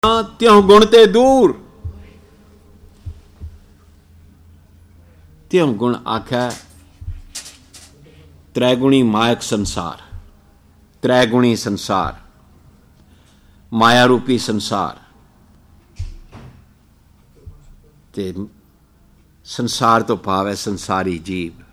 त्यों गुण ते दूर। त्यों गुण आख्या त्रैगुणी मायक संसार, त्रैगुणी संसार, माया रूपी संसार ते संसार तो भाव है संसारी जीव।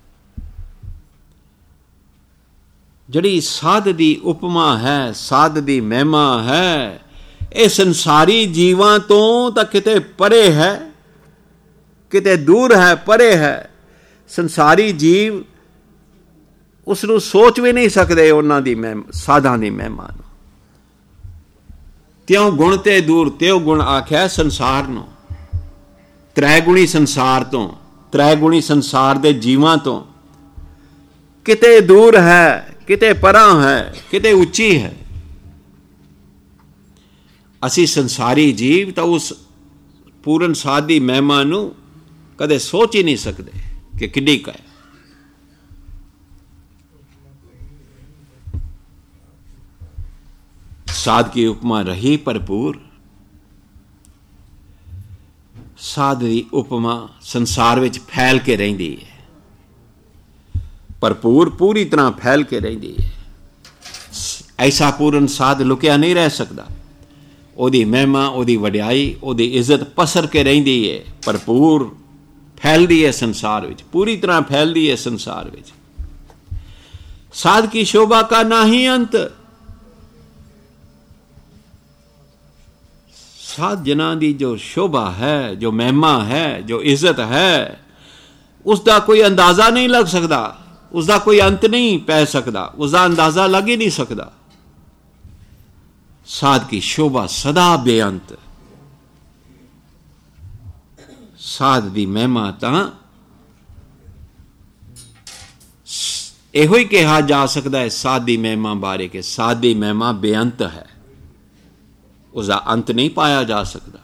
जड़ी साध दी उपमा है, साध दी महिमा है, ये संसारी जीवां तो तां किते परे है, किते दूर है, परे है। संसारी जीव उसनूं सोच भी नहीं सकते उन्हां दी साधां दी महिमा नूं। त्यों गुण ते दूर, त्यों गुण आख्या संसार नूं, त्रैगुणी संसार तो, त्रैगुणी संसार दे जीवां तो किते दूर है, किते परां है, किते उच्ची है। असी संसारी जीव तो उस पूਰਨ साध दी महिमा नूं कदे सोच ही नहीं सकते कि किड्डी का है। साध की उपमा रही भरपूर। साध की उपमा संसार विच फैल के रहिंदी है, भरपूर पूरी तरह फैल के रहिंदी है। ऐसा पूर्ण साध लुकिया नहीं रह सकता। ओदी महिमा, ओदी वड्याई, ओदी इज्जत पसर के रहिंदी है, भरपूर फैलदी है संसार विच, पूरी तरह फैलदी है संसार विच। साध की शोभा का ना ही अंत। साध जना दी जो शोभा है, जो महिमा है, जो इज्जत है, उसका कोई अंदाजा नहीं लग सकता, उसका कोई अंत नहीं पै सकता, उसका अंदाजा लग ही नहीं सकता। साध की शोभा सदा बेअंत। साध की महिमा तां इहो ही कहा जा सकता है साध की महिमा बारे के साध की महिमा बेअंत है, उसका अंत नहीं पाया जा सकता।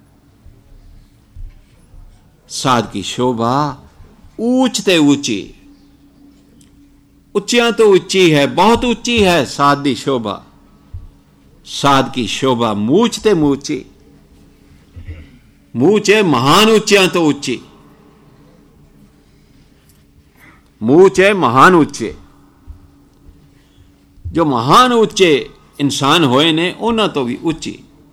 साध की शोभा ऊंच ते ऊंची, उच्चियां तो ऊंची है, बहुत ऊंची है साध की शोभा। साध की शोभा मूछ ते मूची, मूछ है महान उच्चियां तो उच्ची, मूछ है महान उच्चे। जो महान उच्चे इंसान होए ने उन्हां तो भी उच्ची।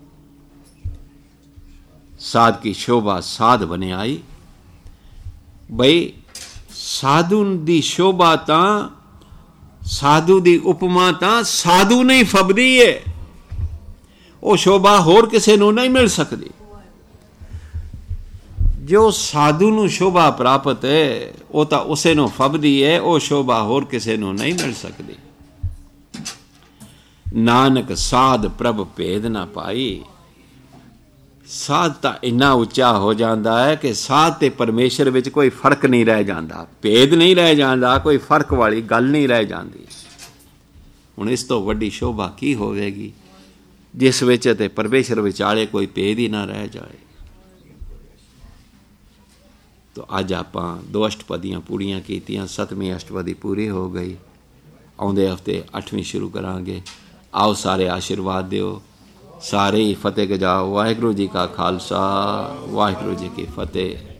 साध की शोभा साध बने आई। बई साधु दी शोभा तां, साधु दी उपमा तां साधु नहीं फबदी है। वो शोभा होर किसे नूं नहीं मिल सकती। जो साधु नूं शोभा प्राप्त है वो तां उसे नूं फबदी है, वो शोभा होर किसे नूं नहीं मिल सकती। नानक साध प्रभ भेद ना पाई। साध तां इन्ना उच्चा हो जाता है कि साध ते परमेश्वर विच कोई फर्क नहीं रह जाता, भेद नहीं रह जाता, कोई फर्क वाली गल नहीं रह जाती। हुण इस तो वड्डी शोभा की होवेगी जिस विच ते परमेश्वर विचाले कोई भेद ही ना रह जाए। तो अज आपां 2 अष्टपदियां पूरियां कीतियां, 7वीं अष्टपदी पूरी हो गई। आउंदे हफ्ते 8वीं शुरू करांगे। आओ सारे आशीर्वाद दिओ, सारे ही फतेह गजाओ। वाहिगुरू जी का खालसा, वाहिगुरू जी की फतेह।